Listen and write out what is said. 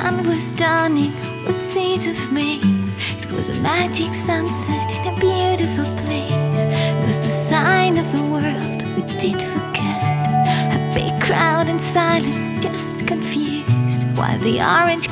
sun was dawning on seas of me. It was a magic sunset in a beautiful place. It was the sign of the world we did forget. A big crowd in silence, just confused, while the orange